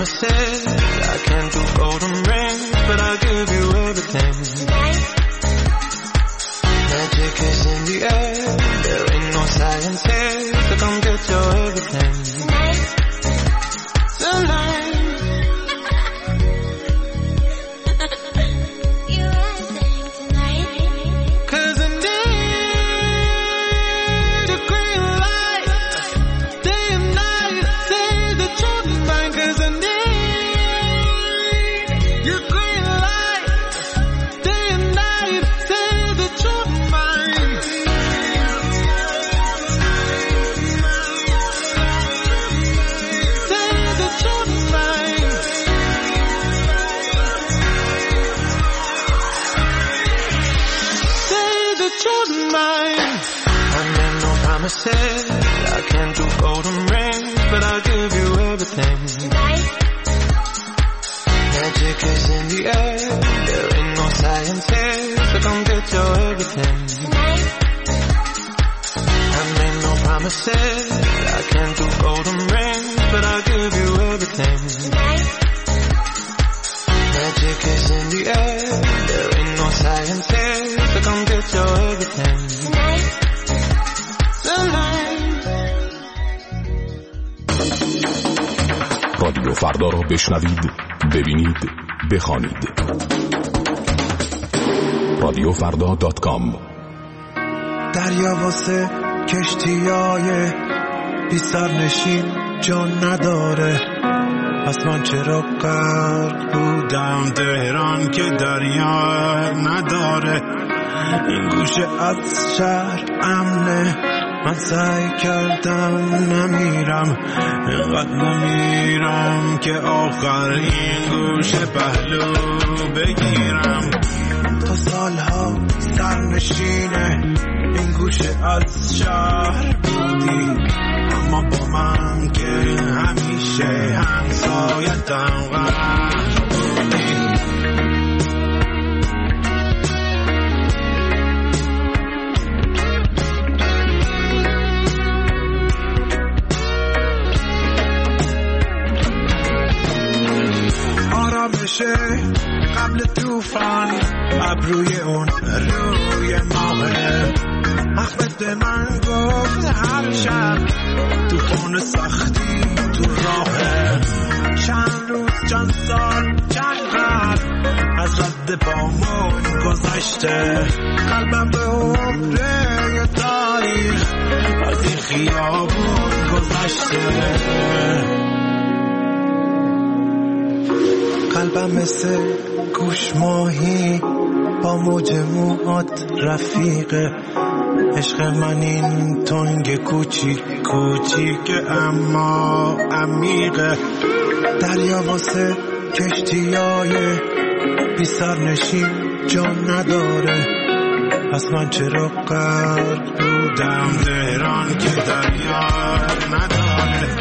promises. I can't do golden rings, but I'll give you everything. Magic is in the air, there ain't no science here, so come get your everything. Tonight. I can't do golden rings, but I'll give you everything. Magic is in the air, there ain't no science here, so come get your everything. I made no promises, I can't do golden rings, but I'll give you everything. Magic is in the air, there ain't no science here, so come get your everything. رادیو فردا را بشنوید، ببینید، بخوانید. رادیوفردا.com. دریا واسه کشتیای بی سرنشین جان نداره، پس من چرا غرق بودم تهران که دریا نداره. این گوشه از شهر امنه، من سعی کردم نمیرم، اینقدر نمیرم که آخر این گوشه پهلو بگیرم. تا سالها سرنشینه این گوشه از شهر بودی، اما با من که همیشه همسایتم غرق بودی. آرامشه قبل طوفان، ابروی اون روی ماهه. احمد به من گفت هر شب طوفان سختی تو راهه. چند روز، چند سال، چند قرن از رد پامون گذشته. قلبم به عمره تاریخ از این خیابون گذشته. قلبم مثل گوش ماهی با موج موهات رفیقه. عشق من این تنگ کوچیک کوچیک اما عمیقه. دریا واسه کشتیای بی سرنشین جان نداره، پس من چرا غرق بودم تهران که دریا نداره.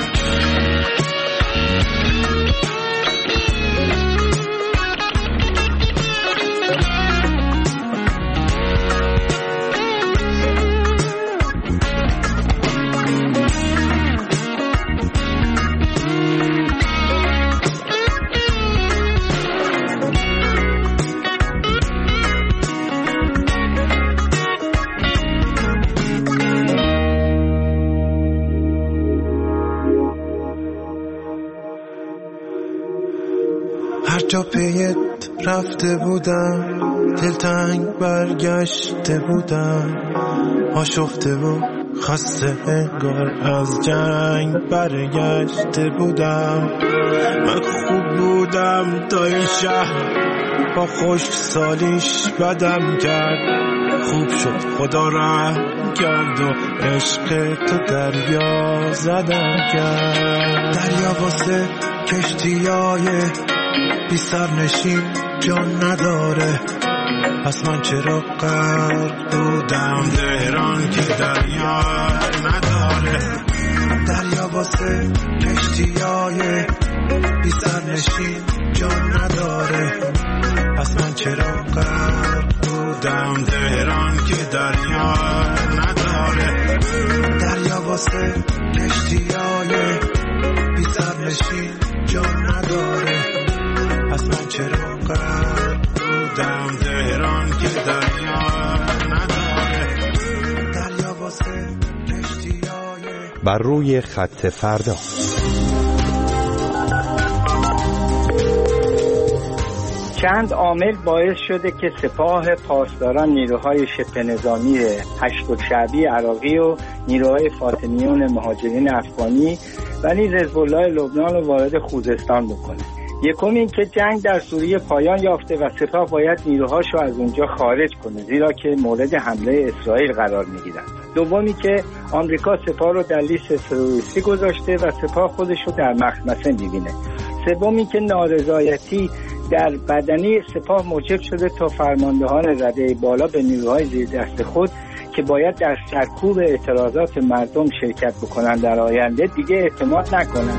هر جا پیت رفته بودم، دلتنگ برگشته بودم، آشفته و خسته انگار از جنگ برگشته بودم. من خوب بودم تا این شهر با خشک سالیش بدم کرد. خوب شد خدا رحم کرد و عشق تو دریا زدم کرد. دریا واسه کشتیای بی سرنشین جان نداره، پس من چرا غرق بودم تهران که دریا نداره. دریا واسه کشتیای بی سرنشین جان نداره، پس من چرا غرق بودم تهران که دریا نداره. دریا واسه کشتیای بی سرنشین دلنشین جان نداره. پس من چرا قرار بودم تهران که دریا نداره. دریا واسه کشتیای بر روی خط فردا. چند عامل باعث شده که سپاه پاسداران نیروهای شبه نظامی هشت‌الشعبی عراقی و نیروهای فاطمیون مهاجرین افغانی و نیز حزب الله لبنان رو وارد خوزستان بکنه. یکم این که جنگ در سوریه پایان یافته و سپاه باید نیروهاش رو از اونجا خارج کنه، زیرا که مورد حمله اسرائیل قرار میگیرن. دومی که آمریکا سپاه رو در لیست تروریستی گذاشته و سپاه خودش رو در مخمصه میبینه. سومی که نارضایتی در بدنی سپاه موجب شده تا فرماندهان رده بالا به نیروهای زیر دست خود که باید در سرکوب اعتراضات مردم شرکت بکنن در آینده دیگه اعتماد نکنن.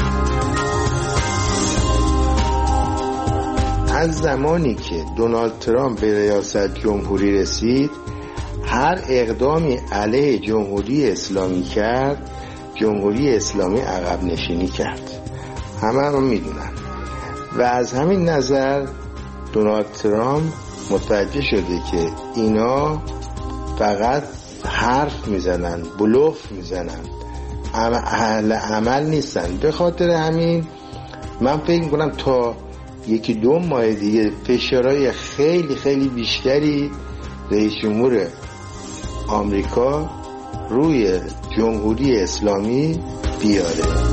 از زمانی که دونالد ترامپ به ریاست جمهوری رسید، هر اقدامی علیه جمهوری اسلامی کرد، جمهوری اسلامی عقب نشینی کرد. همه رو میدونن و از همین نظر دونالد ترامپ متوجه شده که اینا فقط حرف میزنن، بلوف میزنن، اهل عمل نیستن. به خاطر همین من فکر میکنم تا 1-2 ماه دیگه فشارهای خیلی خیلی بیشتری رئیس جمهور آمریکا روی جمهوری اسلامی بیاره.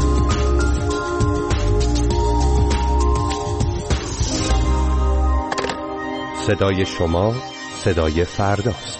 صدای شما صدای فرداست.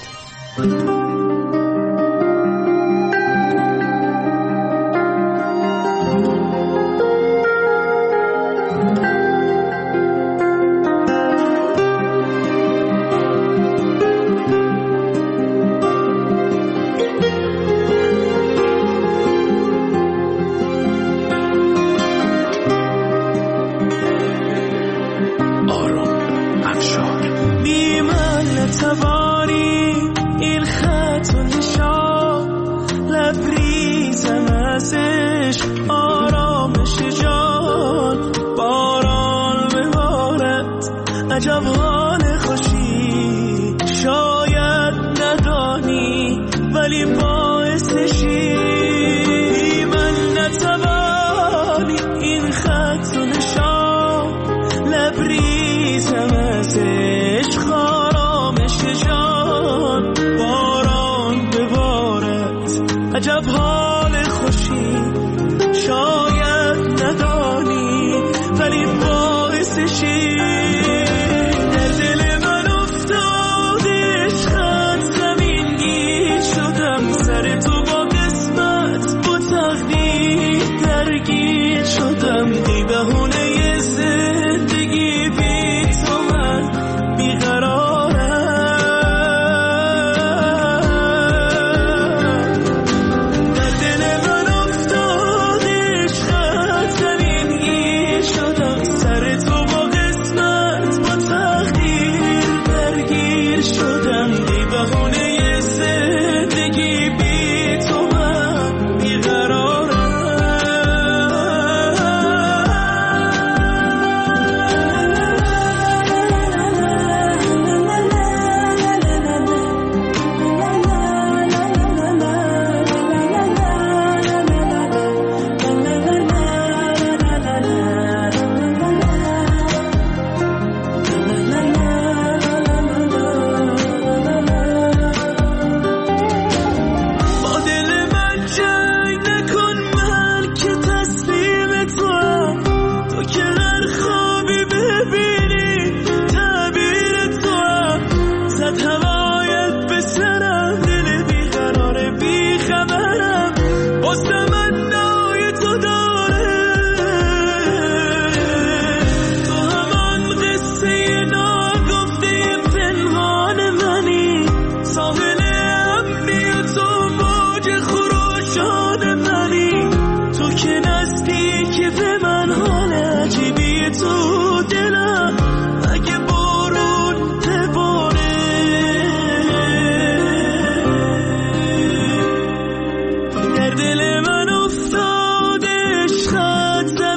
در دل من افتاد عشقت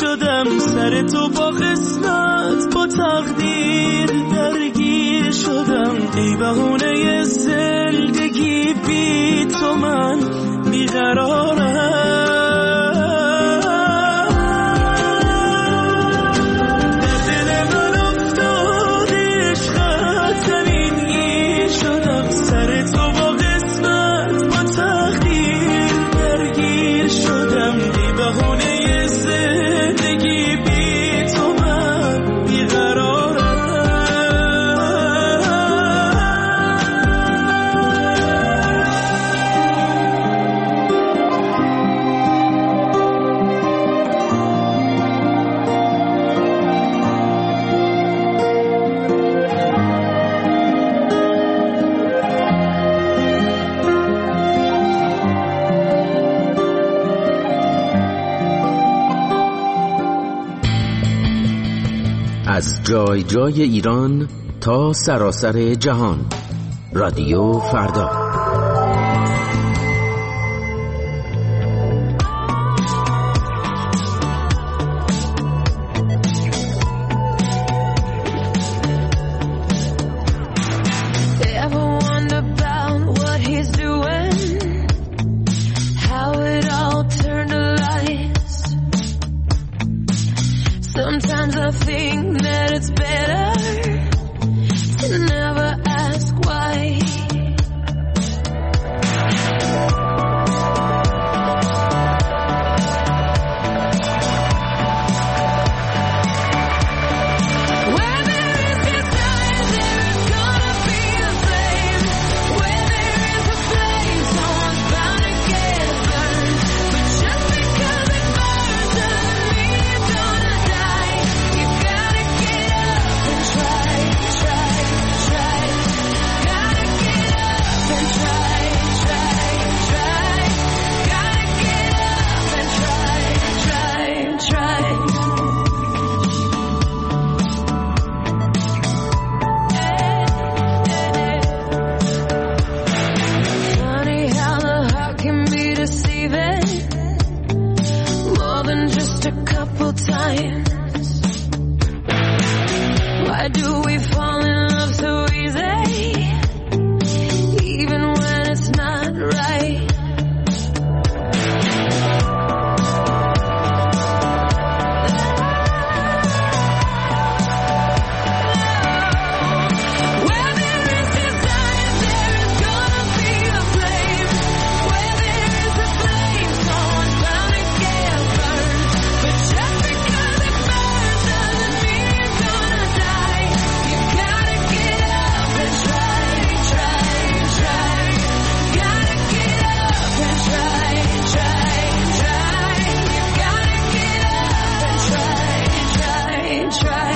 شدم سر تو با قسمت با تقدیر درگیر شدم ای بهونه زندگی بی تو من بیقرارم از جای جای ایران تا سراسر جهان، رادیو فردا. Sometimes I think that it's better to never ask why. Where there is desire, there is gonna be a flame. Where there is a flame, someone's bound to get burned. But just because it burns doesn't mean you're gonna die. You gotta get up and try, try, try. Gotta get up and try, try, try. Gotta get up and try, try, try. Funny how the heart can be deceiving more than just a couple times. Why do we fall in love so easy, even when it's not right? Where there is desire, there is gonna be a flame. Where there is a flame, someone's bound to get burned. But just because it burns doesn't mean you're gonna die. You gotta get up and try, try, try. Gotta get up and try, try, try. You gotta get up and try, try, try.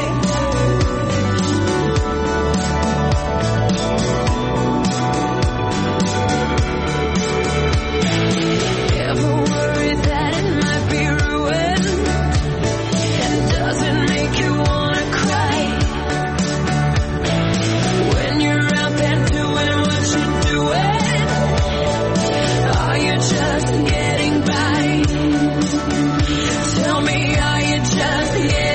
Ever worried that it might be ruined? And does it make you wanna cry? When you're out there doing what you're doing, are you just getting by? Tell me, are you just getting